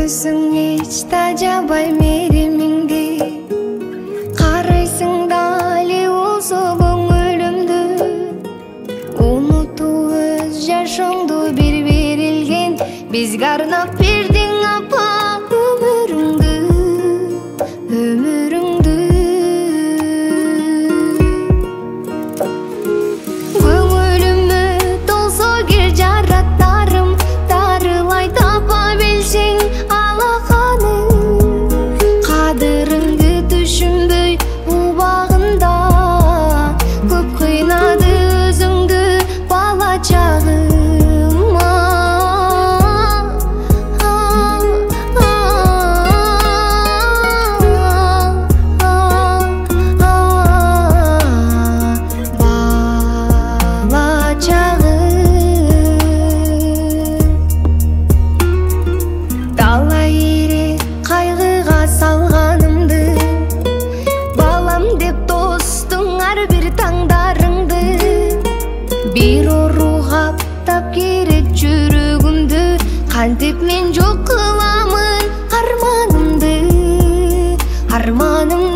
Өзүң эч тажабай меримиңди, карайсың дали болсо көңүлүмдү. Унутуп өз жашооңду бир берилген, бизге арнап бердиң апа өмүрүңдү, өмүрүңдү. Көңүлүмө толсо кел жараттарым, дарылай тапа билсең алаканың. Кадырыңды түшүнбөй убагында, көп кыйнады өзүңдү бала чагыма. Бала чагым талай ирек кайгыга салганымды, балам деп тостуң ар бир таңдарыңды. Бир ору каптап керек жүрөгүмдү, кантип мен жок кыламын арманымды, арманымды.